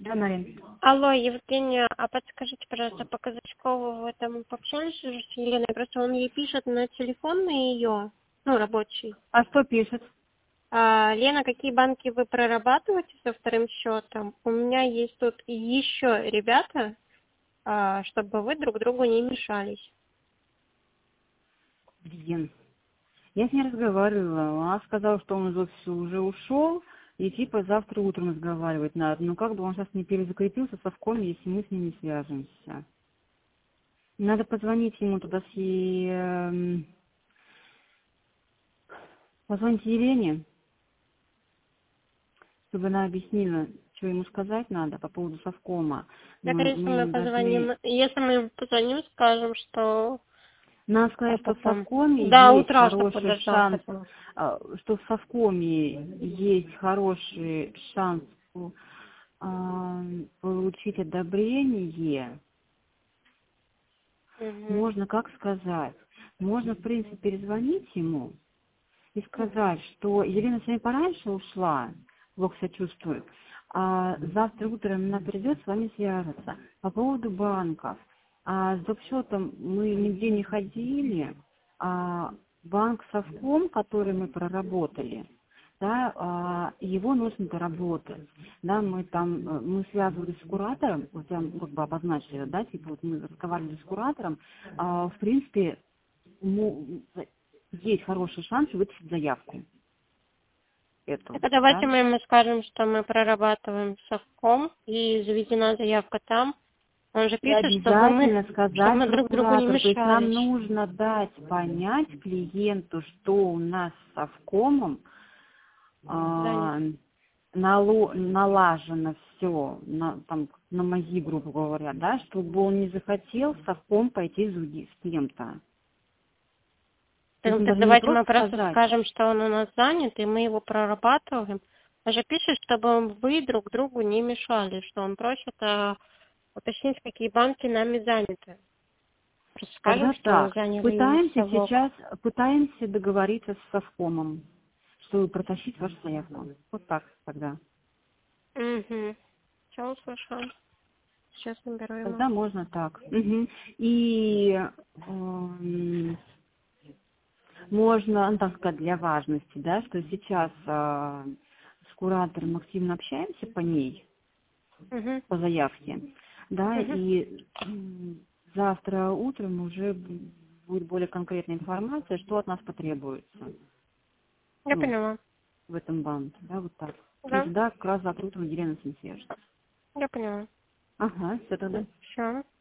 Да, Марин. Алло, Евгения, а подскажите, пожалуйста, по Казачкову вы там пообщались уже с Еленой? Просто он ей пишет на телефон на ее, ну, рабочий. А что пишет? Лена, какие банки вы прорабатываете со вторым счетом? У меня есть тут еще ребята, чтобы вы друг другу не мешались. Блин. Я с ней разговаривала. Она сказала, что он из офиса уже ушел, и типа завтра утром разговаривать надо. Но как бы он сейчас не перезакрепился со вком, если мы с ним не свяжемся. Надо позвонить ему туда позвонить Елене, чтобы она объяснила, что ему сказать надо по поводу совкома. Так, если Мы мы ему позвоним, должны... скажем, что Надо сказать, что в потом совкоме до есть утра, чтобы хороший подождал шанс, хотя бы. что в совкоме есть хороший шанс получить одобрение. Угу. Можно, как сказать, можно, в принципе, перезвонить ему и сказать, что Елена сегодня пораньше ушла, плохо себя чувствует, а завтра утром она придет с вами свяжется. По поводу банков. С доп-счетом мы нигде не ходили, банк Совком, который мы проработали, да, его нужно доработать. Да, мы связывались с куратором, вот я как бы обозначила, да, типа вот мы разговаривали с куратором, в принципе, есть хороший шанс вытащить заявку эту, Так, давайте да. мы ему скажем, что мы прорабатываем совком и заведена заявка там. Он же И пишет, обязательно чтобы сказать мы про друг другу не куратора. То есть нам мешались. нужно дать понять клиенту, что у нас с Совкомом Занято. налажено все, на МАЗИ, грубо говоря, да, чтобы он не захотел в Совком пойти с кем-то. То есть мы Так должны не давайте мы просто просто сказать, скажем, что он у нас занят, и мы его прорабатываем. Он же пишет, чтобы вы друг другу не мешали, что он просит уточнить, какие банки нами заняты. Просто скажем, тогда что так, заняли и совок. пытаемся договориться с Совкомом, чтобы протащить вашу заявку. Вот так тогда. Угу. Все услышала. Сейчас наберу ему. Тогда можно так. Мгм. И можно, ну, так сказать, для важности, да, что сейчас с куратором активно общаемся по ней, Угу. по заявке, да, Угу. и завтра утром уже будет более конкретная информация, что от нас потребуется, Я ну, поняла. в этом банке, да, вот так. И Да, тогда как раз завтра утром Елена с ним свяжется. я поняла. Ага, все тогда. Все.